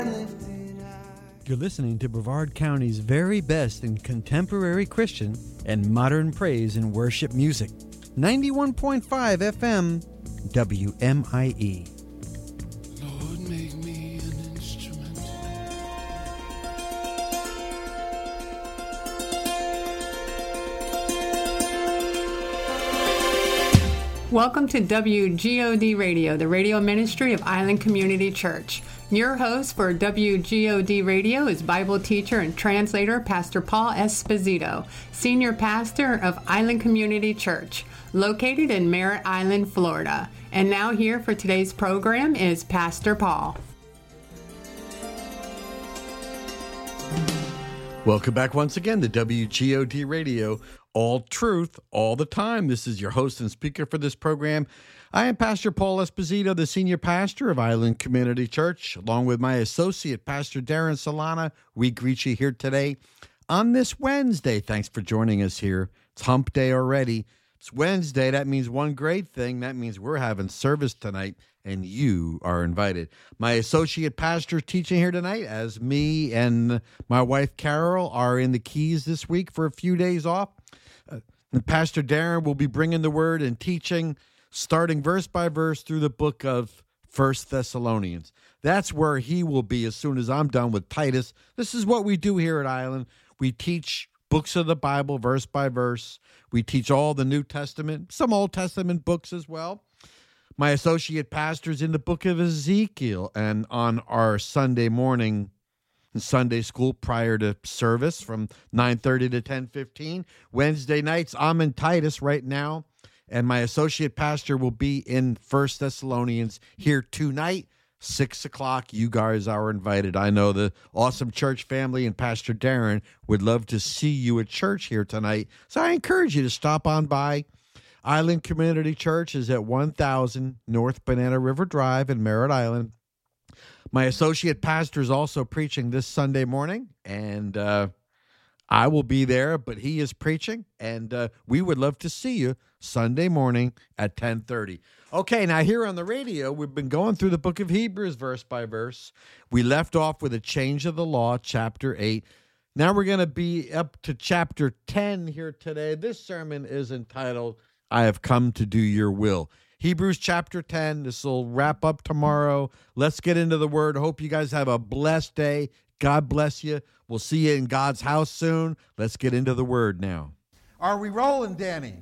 You're listening to Brevard County's very best in contemporary Christian and modern praise and worship music. 91.5 FM, WMIE. Lord, make me an instrument. Welcome to WGOD Radio, the radio ministry of Island Community Church. Your host for WGOD Radio is Bible teacher and translator Pastor Paul Esposito, senior pastor of Island Community Church, located in Merritt Island, Florida. And now here for today's program is Pastor Paul. Welcome back once again to WGOD Radio, all truth, all the time. This is your host and speaker for this program. I am Pastor Paul Esposito, the senior pastor of Island Community Church, along with my associate, Pastor Darren Solana. We greet you here today on this Wednesday. Thanks for joining us here. It's hump day already. It's Wednesday. That means one great thing. That means we're having service tonight, and you are invited. My associate pastor teaching here tonight, as me and my wife Carol are in the Keys this week for a few days off. And Pastor Darren will be bringing the word and teaching, starting verse by verse through the book of 1 Thessalonians. That's where he will be as soon as I'm done with Titus. This is what we do here at Island. We teach books of the Bible verse by verse. We teach all the New Testament, some Old Testament books as well. My associate pastor's in the book of Ezekiel, and on our Sunday morning Sunday school prior to service from 9:30 to 10:15. Wednesday nights, I'm in Titus right now, and my associate pastor will be in 1 Thessalonians here tonight, 6 o'clock. You guys are invited. I know the awesome church family and Pastor Darren would love to see you at church here tonight, so I encourage you to stop on by. Island Community Church is at 1000 North Banana River Drive in Merritt Island. My associate pastor is also preaching this Sunday morning, and I will be there, but he is preaching, and we would love to see you Sunday morning at 10:30. Okay, now here on the radio, we've been going through the book of Hebrews verse by verse. We left off with a change of the law, chapter 8. Now we're going to be up to chapter 10 here today. This sermon is entitled, I Have Come to Do Your Will. Hebrews chapter 10. This will wrap up tomorrow. Let's get into the word. Hope you guys have a blessed day. God bless you. We'll see you in God's house soon. Let's get into the word now. Are we rolling, Danny?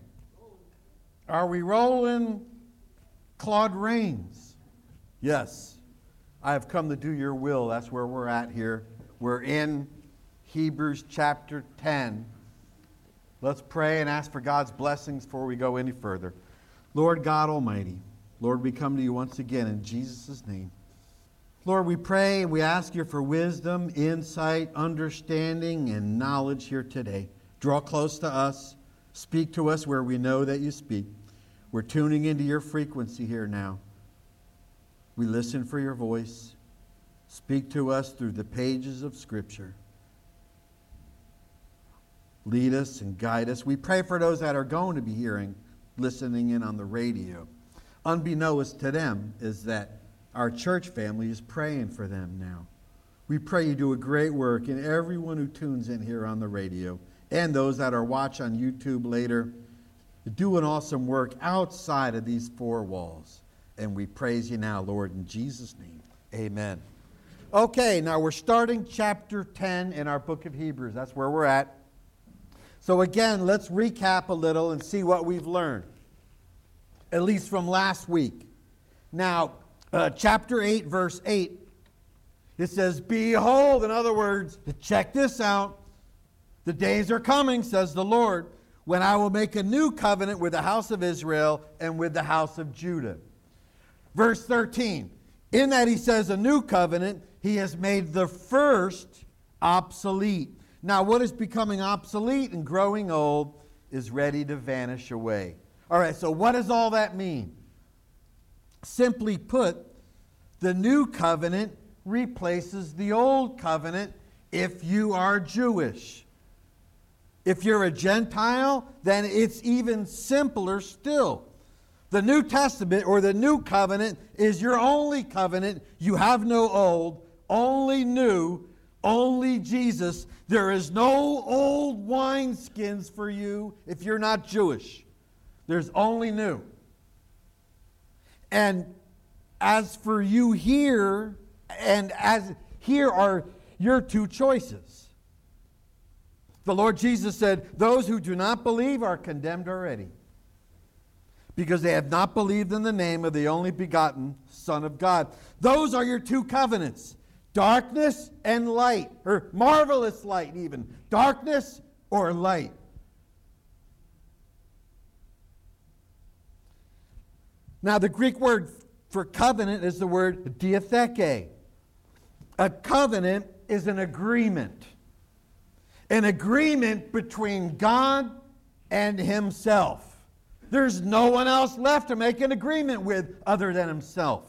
Are we rolling, Claude Rains? Yes. I have come to do your will. That's where we're at here. We're in Hebrews chapter 10. Let's pray and ask for God's blessings before we go any further. Lord God Almighty, Lord, we come to you once again in Jesus' name. Lord, we pray and we ask you for wisdom, insight, understanding, and knowledge here today. Draw close to us. Speak to us where we know that you speak. We're tuning into your frequency here now. We listen for your voice. Speak to us through the pages of Scripture. Lead us and guide us. We pray for those that are going to be listening in on the radio. Unbeknownst to them is that our church family is praying for them now. We pray you do a great work in everyone who tunes in here on the radio and those that are watching on YouTube later. Do an awesome work outside of these four walls. And we praise you now, Lord, in Jesus' name. Amen. Okay, now we're starting chapter 10 in our book of Hebrews. That's where we're at. So again, let's recap a little and see what we've learned, at least from last week. Now, chapter 8, verse 8, it says, Behold, in other words, check this out. The days are coming, says the Lord, when I will make a new covenant with the house of Israel and with the house of Judah. Verse 13, in that he says a new covenant, he has made the first obsolete. Now, what is becoming obsolete and growing old is ready to vanish away. All right, so what does all that mean? Simply put, the new covenant replaces the old covenant if you are Jewish. If you're a Gentile, then it's even simpler still. The New Testament or the New Covenant is your only covenant. You have no old only new, only Jesus. There is no old wineskins for you if you're not Jewish. There's only new. And as for you here, and as here are your two choices. The Lord Jesus said, those who do not believe are condemned already, because they have not believed in the name of the only begotten Son of God. Those are your two covenants, darkness and light, or marvelous light even, darkness or light. Now the Greek word for covenant is the word diatheke. A covenant is an agreement. An agreement between God and himself. There's no one else left to make an agreement with other than himself.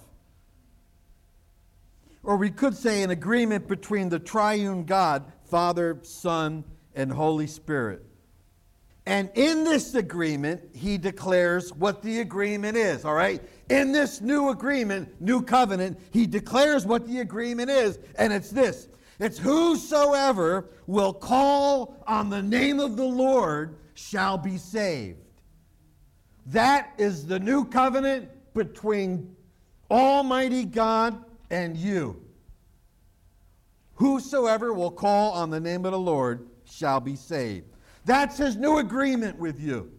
Or we could say an agreement between the triune God, Father, Son, and Holy Spirit. And in this agreement, he declares what the agreement is, all right? In this new agreement, new covenant, he declares what the agreement is, and it's this. It's whosoever will call on the name of the Lord shall be saved. That is the new covenant between Almighty God and you. Whosoever will call on the name of the Lord shall be saved. That's his new agreement with you.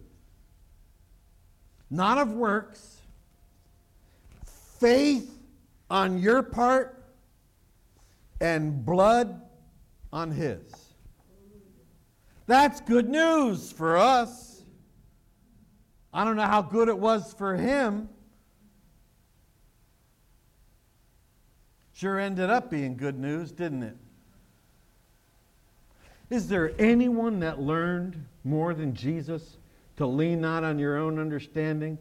Not of works. Faith on your part and blood on his. That's good news for us. I don't know how good it was for him. Sure ended up being good news, didn't it? Is there anyone that learned more than Jesus to lean not on your own understanding?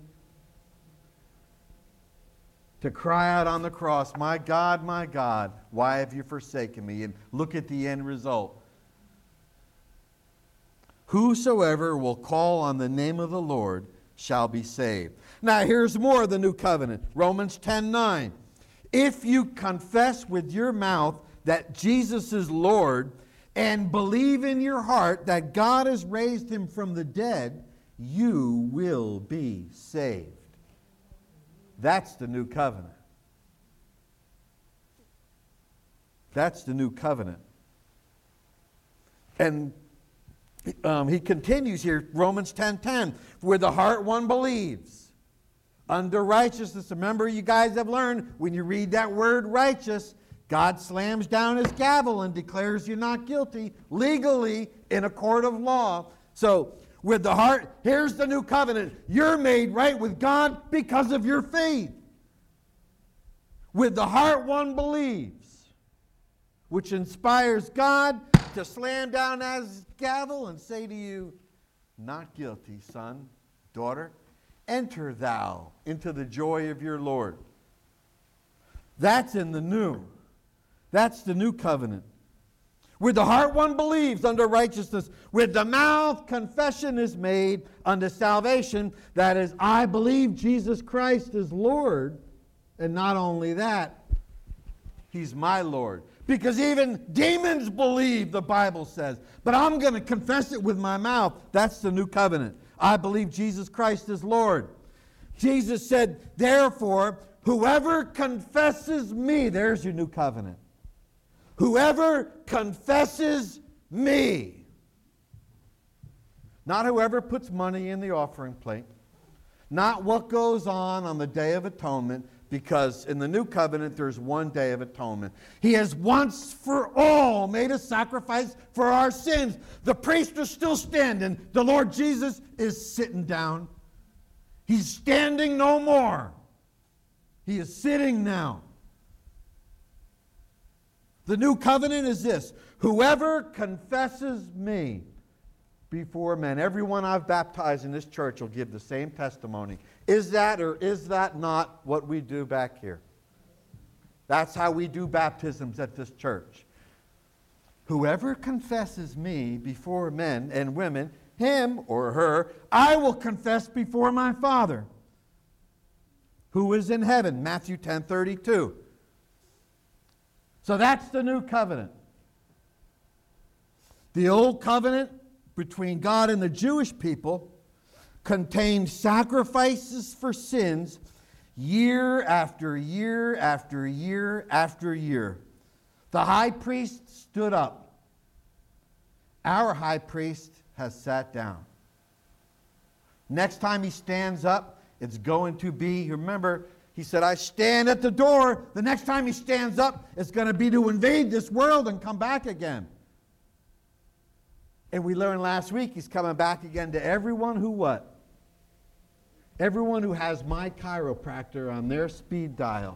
To cry out on the cross, my God, why have you forsaken me? And look at the end result. Whosoever will call on the name of the Lord shall be saved. Now here's more of the new covenant. Romans 10:9. If you confess with your mouth that Jesus is Lord and believe in your heart that God has raised him from the dead, you will be saved. That's the new covenant. That's the new covenant. And he continues here, Romans 10:10. With the heart one believes unto righteousness. Remember, you guys have learned when you read that word righteous, God slams down his gavel and declares you not guilty legally in a court of law. So with the heart, here's the new covenant. You're made right with God because of your faith. With the heart one believes, which inspires God to slam down his gavel and say to you, not guilty, son, daughter. Enter thou into the joy of your Lord. That's in the new. That's the new covenant. With the heart one believes unto righteousness. With the mouth confession is made unto salvation. That is, I believe Jesus Christ is Lord. And not only that, he's my Lord. Because even demons believe, the Bible says. But I'm going to confess it with my mouth. That's the new covenant. I believe Jesus Christ is Lord. Jesus said, therefore, whoever confesses me, there's your new covenant. Whoever confesses me. Not whoever puts money in the offering plate. Not what goes on the Day of Atonement, because in the new covenant there's one Day of Atonement. He has once for all made a sacrifice for our sins. The priest is still standing. The Lord Jesus is sitting down. He's standing no more. He is sitting now. The new covenant is this. Whoever confesses me before men. Everyone I've baptized in this church will give the same testimony. Is that or is that not what we do back here? That's how we do baptisms at this church. Whoever confesses me before men and women, him or her, I will confess before my Father who is in heaven. Matthew 10:32. So that's the new covenant. The old covenant between God and the Jewish people contained sacrifices for sins year after year after year after year. The high priest stood up. Our high priest has sat down. Next time he stands up, it's going to be, remember, he said, I stand at the door. The next time he stands up, it's going to be to invade this world and come back again. And we learned last week he's coming back again to everyone who what? Everyone who has my chiropractor on their speed dial.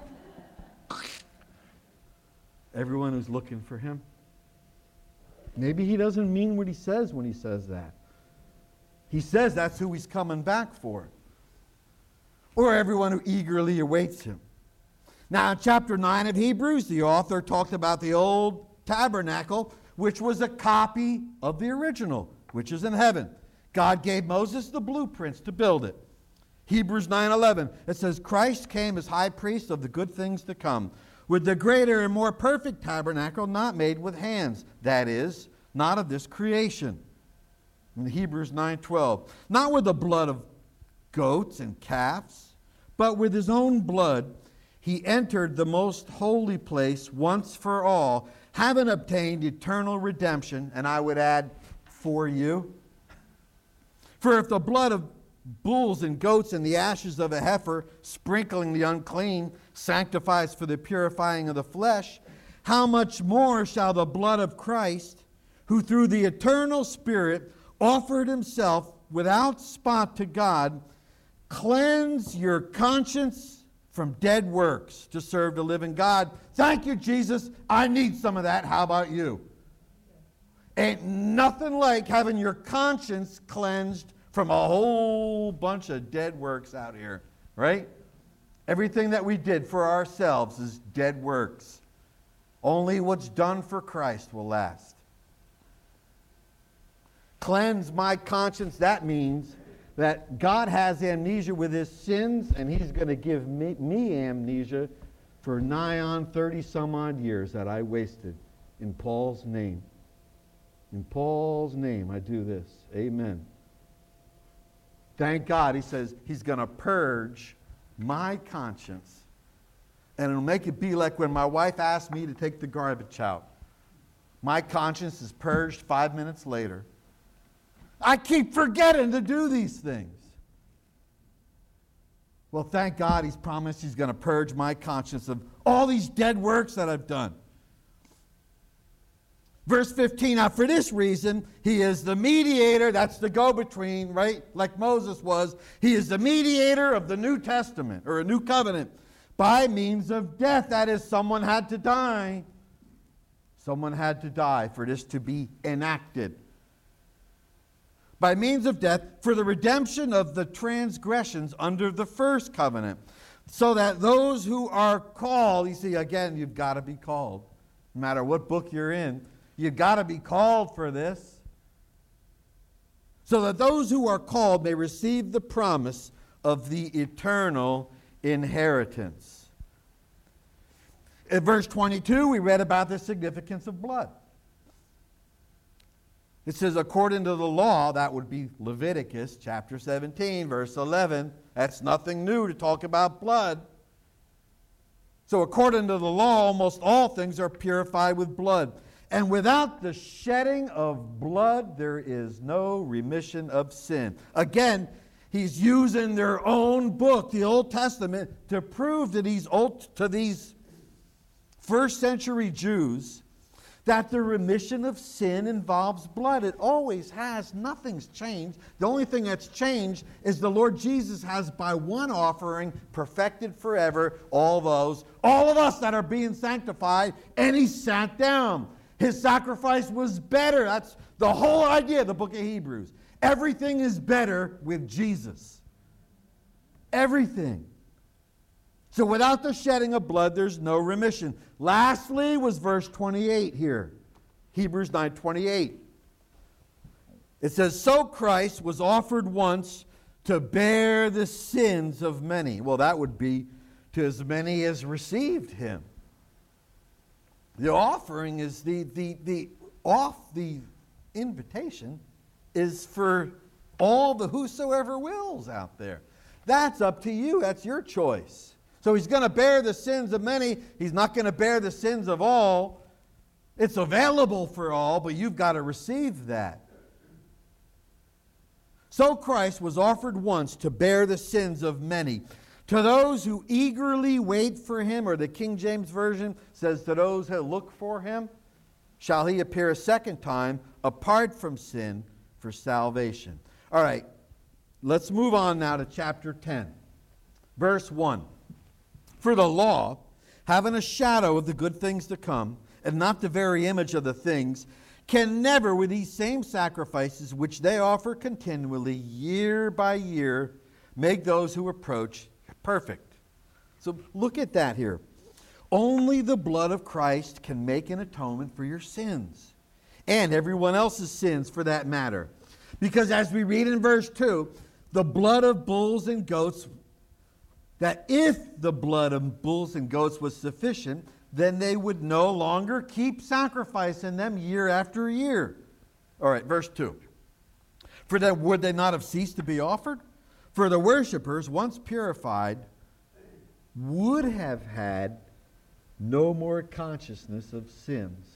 Everyone who's looking for him. Maybe he doesn't mean what he says when he says that. He says that's who he's coming back for. Or everyone who eagerly awaits him. Now, in chapter 9 of Hebrews, the author talked about the old tabernacle, which was a copy of the original, which is in heaven. God gave Moses the blueprints to build it. Hebrews 9:11, it says, Christ came as high priest of the good things to come, with the greater and more perfect tabernacle not made with hands, that is, not of this creation. In Hebrews 9:12, not with the blood of goats and calves, but with his own blood he entered the most holy place once for all, having obtained eternal redemption, and I would add, for you. For if the blood of bulls and goats and the ashes of a heifer, sprinkling the unclean, sanctifies for the purifying of the flesh, how much more shall the blood of Christ, who through the eternal Spirit offered himself without spot to God, cleanse your conscience from dead works to serve the living God. Thank you, Jesus. I need some of that. How about you? Ain't nothing like having your conscience cleansed from a whole bunch of dead works out here, right? Everything that we did for ourselves is dead works. Only what's done for Christ will last. Cleanse my conscience, that means that God has amnesia with his sins, and he's going to give me amnesia for nigh on 30 some odd years that I wasted in Paul's name. In Paul's name I do this. Amen. Thank God, he says he's going to purge my conscience. And it'll make it be like when my wife asked me to take the garbage out. My conscience is purged 5 minutes later. I keep forgetting to do these things. Well, thank God he's promised he's going to purge my conscience of all these dead works that I've done. Verse 15, now for this reason, he is the mediator, that's the go-between, right? Like Moses was. He is the mediator of the New Testament, or a new covenant, by means of death. That is, someone had to die. Someone had to die for this to be enacted. By means of death, for the redemption of the transgressions under the first covenant, so that those who are called, you see, again, you've got to be called. No matter what book you're in, you've got to be called for this. So that those who are called may receive the promise of the eternal inheritance. In verse 22, we read about the significance of blood. It says, according to the law, that would be Leviticus chapter 17, verse 11. That's nothing new to talk about blood. So according to the law, almost all things are purified with blood. And without the shedding of blood, there is no remission of sin. Again, he's using their own book, the Old Testament, to prove to these first century Jews that the remission of sin involves blood. It always has. Nothing's changed. The only thing that's changed is the Lord Jesus has, by one offering, perfected forever all of us that are being sanctified, and he sat down. His sacrifice was better. That's the whole idea of the book of Hebrews. Everything is better with Jesus. Everything. So without the shedding of blood, there's no remission. Lastly was verse 28 here. Hebrews 9:28. It says, so Christ was offered once to bear the sins of many. Well, that would be to as many as received him. The offering is the invitation is for all the whosoever wills out there. That's up to you. That's your choice. So he's going to bear the sins of many. He's not going to bear the sins of all. It's available for all, but you've got to receive that. So Christ was offered once to bear the sins of many. To those who eagerly wait for him, or the King James Version says, to those who look for him, shall he appear a second time, apart from sin, for salvation. All right, let's move on now to chapter 10, verse 1. For the law, having a shadow of the good things to come, and not the very image of the things, can never, with these same sacrifices which they offer continually, year by year, make those who approach perfect. So look at that here. Only the blood of Christ can make an atonement for your sins, and everyone else's sins for that matter. Because as we read in verse 2, the blood of bulls and goats, that if the blood of bulls and goats was sufficient, then they would no longer keep sacrificing them year after year. All right, verse 2. For that would they not have ceased to be offered? For the worshipers, once purified, would have had no more consciousness of sins.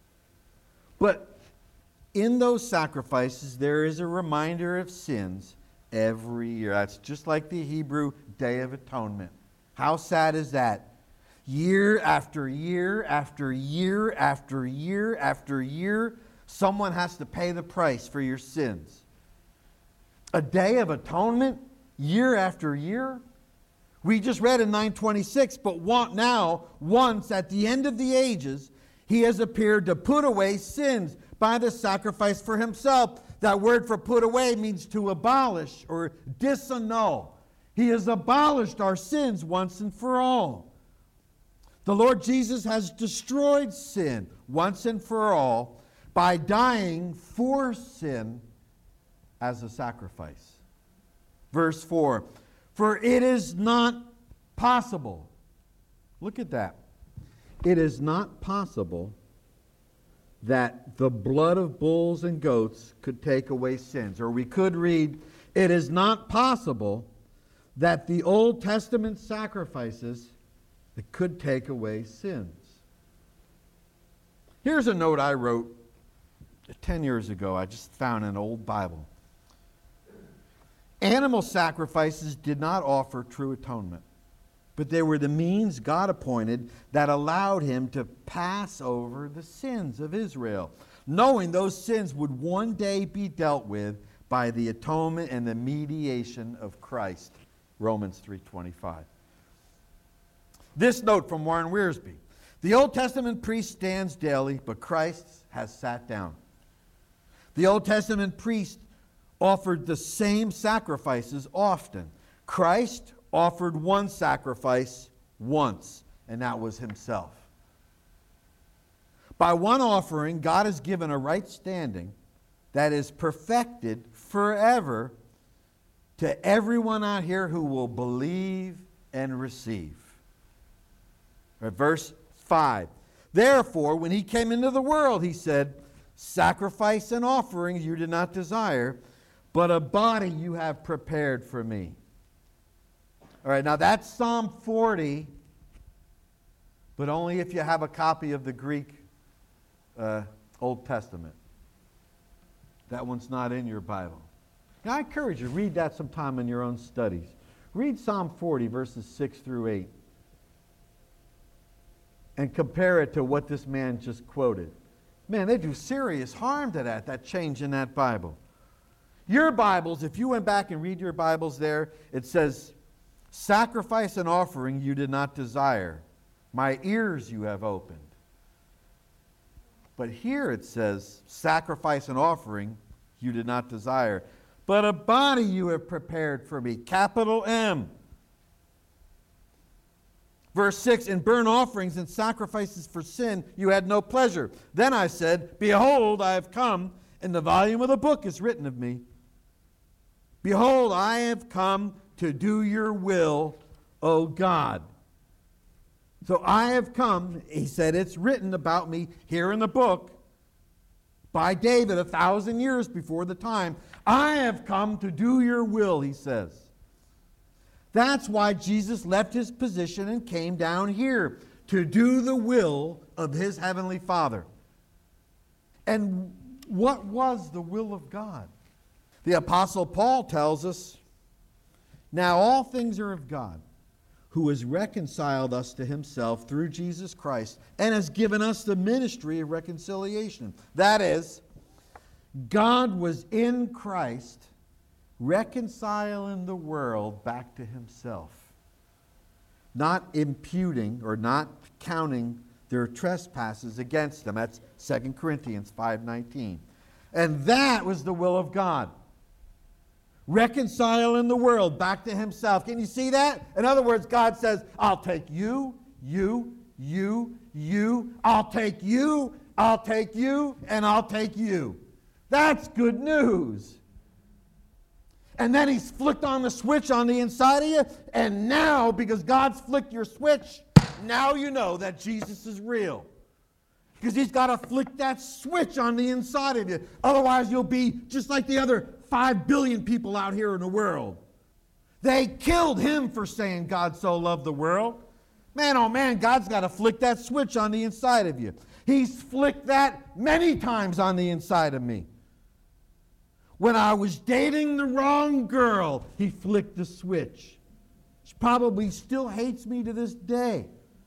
But in those sacrifices, there is a reminder of sins every year. That's just like the Hebrew Day of Atonement. How sad is that? Year after year after year after year after year, someone has to pay the price for your sins. A Day of Atonement, year after year. We just read in 9:26, but now, once at the end of the ages, he has appeared to put away sins by the sacrifice for himself. That word for put away means to abolish or disannul. He has abolished our sins once and for all. The Lord Jesus has destroyed sin once and for all by dying for sin as a sacrifice. Verse 4, for it is not possible. Look at that. It is not possible that the blood of bulls and goats could take away sins. Or we could read, it is not possible that the Old Testament sacrifices that could take away sins. Here's a note I wrote 10 years ago. I just found an old Bible. Animal sacrifices did not offer true atonement, but they were the means God appointed that allowed him to pass over the sins of Israel, knowing those sins would one day be dealt with by the atonement and the mediation of Christ. Romans 3:25. This note from Warren Wiersbe. The Old Testament priest stands daily, but Christ has sat down. The Old Testament priest offered the same sacrifices often. Christ offered one sacrifice once, and that was himself. By one offering, God has given a right standing that is perfected forever to everyone out here who will believe and receive. Verse 5. Therefore, when he came into the world, he said, sacrifice and offerings you did not desire, but a body you have prepared for me. All right, now that's Psalm 40, but only if you have a copy of the Greek Old Testament. That one's not in your Bible. Now, I encourage you, read that sometime in your own studies. Read Psalm 40, verses 6 through 8. And compare it to what this man just quoted. Man, they do serious harm to that change in that Bible. Your Bibles, if you went back and read your Bibles there, it says, sacrifice and offering you did not desire. My ears you have opened. But here it says, sacrifice and offering you did not desire. But a body you have prepared for me. Capital M. Verse 6, in burnt offerings and sacrifices for sin you had no pleasure. Then I said, behold, I have come, and the volume of the book is written of me. Behold, I have come to do your will, O God. So I have come, he said, it's written about me here in the book by David 1,000 years before the time. I have come to do your will, he says. That's why Jesus left his position and came down here, to do the will of his heavenly Father. And what was the will of God? The Apostle Paul tells us, now all things are of God, who has reconciled us to himself through Jesus Christ and has given us the ministry of reconciliation. That is, God was in Christ reconciling the world back to himself, not imputing or not counting their trespasses against them. That's 2 Corinthians 5:19. And that was the will of God. Reconciling the world back to himself. Can you see that? In other words, God says, I'll take you, I'll take you, and I'll take you. That's good news. And then he's flicked on the switch on the inside of you, and now, because God's flicked your switch, now you know that Jesus is real. Because he's got to flick that switch on the inside of you. Otherwise, you'll be just like the other 5 billion people out here in the world. They killed him for saying God so loved the world. Man, oh man, God's got to flick that switch on the inside of you. He's flicked that many times on the inside of me. When I was dating the wrong girl, he flicked the switch. She probably still hates me to this day.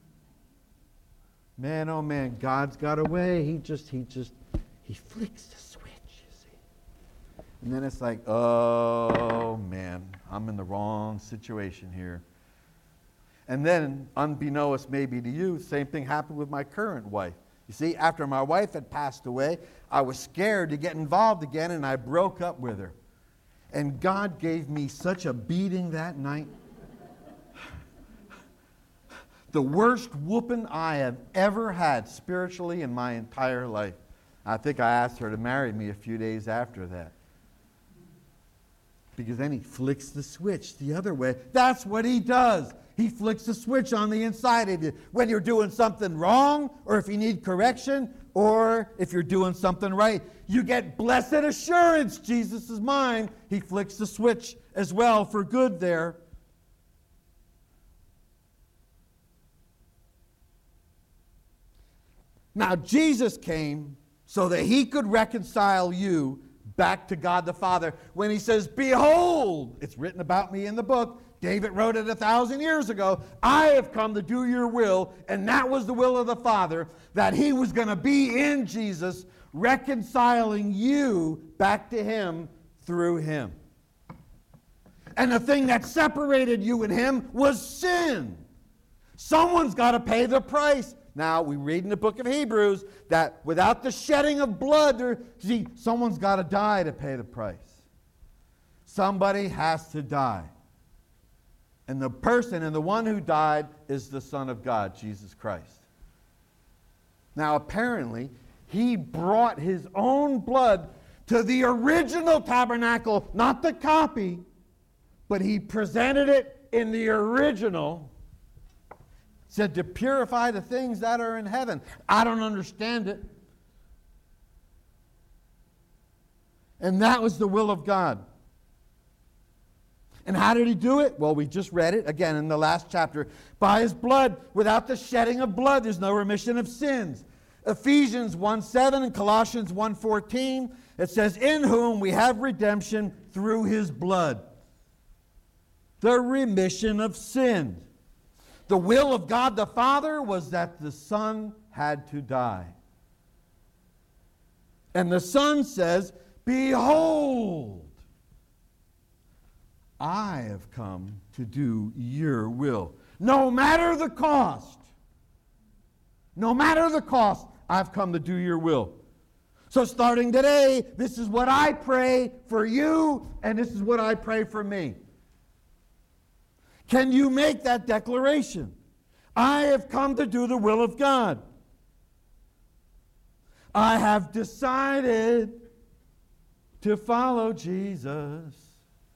Man, oh man, God's got a way. He flicks the switch, you see. And then it's like, oh man, I'm in the wrong situation here. And then, unbeknownst maybe to you, same thing happened with my current wife. You see, after my wife had passed away, I was scared to get involved again, and I broke up with her. And God gave me such a beating that night. The worst whooping I have ever had spiritually in my entire life. I think I asked her to marry me a few days after that. Because then he flicks the switch the other way. That's what he does. He flicks the switch on the inside of you when you're doing something wrong, or if you need correction, or if you're doing something right. You get blessed assurance, Jesus is mine. He flicks the switch as well for good there. Now, Jesus came so that he could reconcile you back to God the Father. When he says, behold, it's written about me in the book. David wrote it 1,000 years ago. I have come to do your will, and that was the will of the Father, that he was going to be in Jesus, reconciling you back to him through him. And the thing that separated you and him was sin. Someone's got to pay the price. Now, we read in the book of Hebrews that without the shedding of blood, someone's got to die to pay the price. Somebody has to die. And the person and the one who died is the Son of God, Jesus Christ. Now, apparently, he brought his own blood to the original tabernacle, not the copy, but he presented it in the original. Said to purify the things that are in heaven. I don't understand it. And that was the will of God. And how did he do it? Well, we just read it again in the last chapter. By his blood. Without the shedding of blood, there's no remission of sins. Ephesians 1:7 and Colossians 1:14, it says, in whom we have redemption through his blood. The remission of sins. The will of God the Father was that the Son had to die. And the Son says, behold, I have come to do your will. No matter the cost. No matter the cost, I've come to do your will. So starting today, this is what I pray for you, and this is what I pray for me. Can you make that declaration? I have come to do the will of God. I have decided to follow Jesus.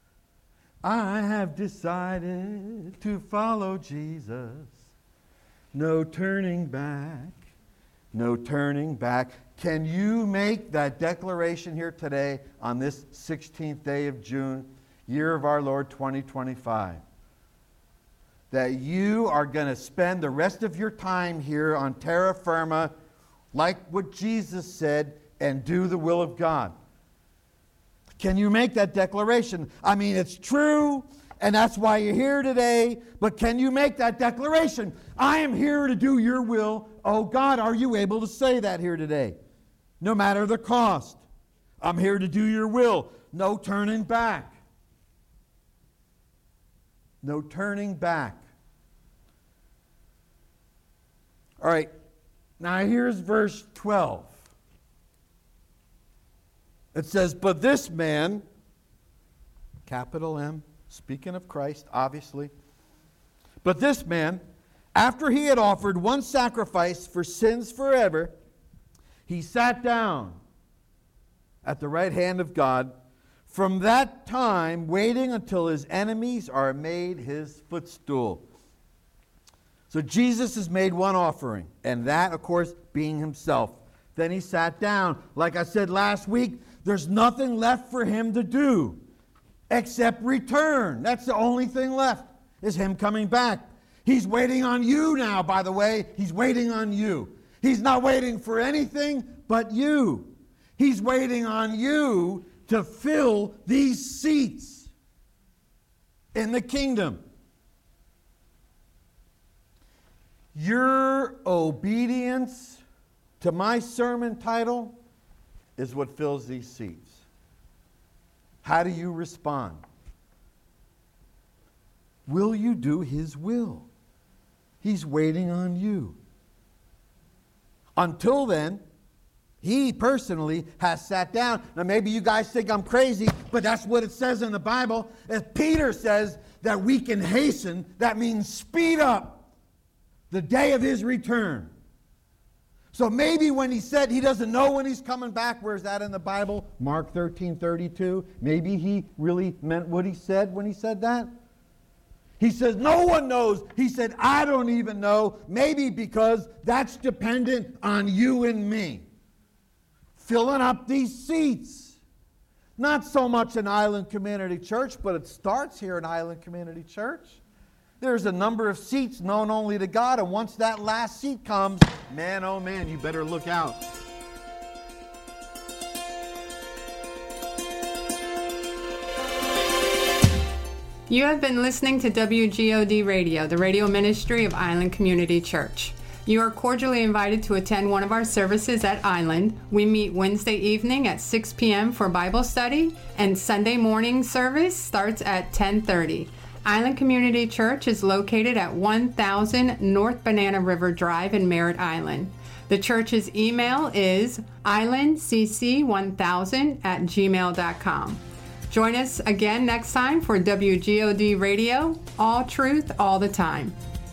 I have decided to follow Jesus. No turning back. No turning back. Can you make that declaration here today on this 16th day of June, year of our Lord 2025? That you are going to spend the rest of your time here on terra firma, like what Jesus said, and do the will of God. Can you make that declaration? I mean, it's true, and that's why you're here today, but can you make that declaration? I am here to do your will. Oh God, are you able to say that here today? No matter the cost. I'm here to do your will. No turning back. No turning back. All right, now here's verse 12. It says, but this man, capital M, speaking of Christ, obviously. But this man, after he had offered one sacrifice for sins forever, he sat down at the right hand of God, from that time waiting until his enemies are made his footstool. So Jesus has made one offering, and that, of course, being himself. Then he sat down. Like I said last week, there's nothing left for him to do except return. That's the only thing left, is him coming back. He's waiting on you now, by the way. He's waiting on you. He's not waiting for anything but you. He's waiting on you to fill these seats in the kingdom. Your obedience to my sermon title is what fills these seats. How do you respond? Will you do his will? He's waiting on you. Until then, he personally has sat down. Now maybe you guys think I'm crazy, but that's what it says in the Bible. As Peter says that we can hasten, that means speed up the day of his return. So maybe when he said he doesn't know when he's coming back, where's that in the Bible? Mark 13:32. Maybe he really meant what he said when he said that. He says, no one knows. He said, I don't even know. Maybe because that's dependent on you and me. Filling up these seats. Not so much an Island Community Church, but it starts here in Island Community Church. There's a number of seats known only to God, and once that last seat comes, man, oh man, you better look out. You have been listening to WGOD Radio, the radio ministry of Island Community Church. You are cordially invited to attend one of our services at Island. We meet Wednesday evening at 6 p.m. for Bible study, and Sunday morning service starts at 10:30. Island Community Church is located at 1000 North Banana River Drive in Merritt Island. The church's email is islandcc1000@gmail.com. Join us again next time for WGOD Radio, all truth, all the time.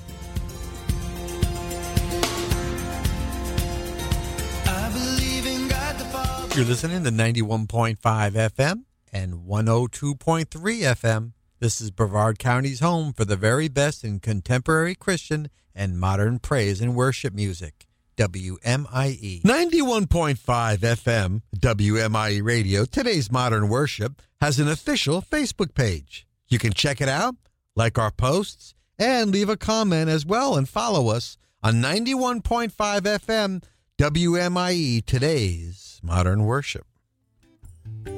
You're listening to 91.5 FM and 102.3 FM. This is Brevard County's home for the very best in contemporary Christian and modern praise and worship music. WMIE. 91.5 FM, WMIE Radio, Today's Modern Worship, has an official Facebook page. You can check it out, like our posts, and leave a comment as well, and follow us on 91.5 FM, WMIE, Today's Modern Worship.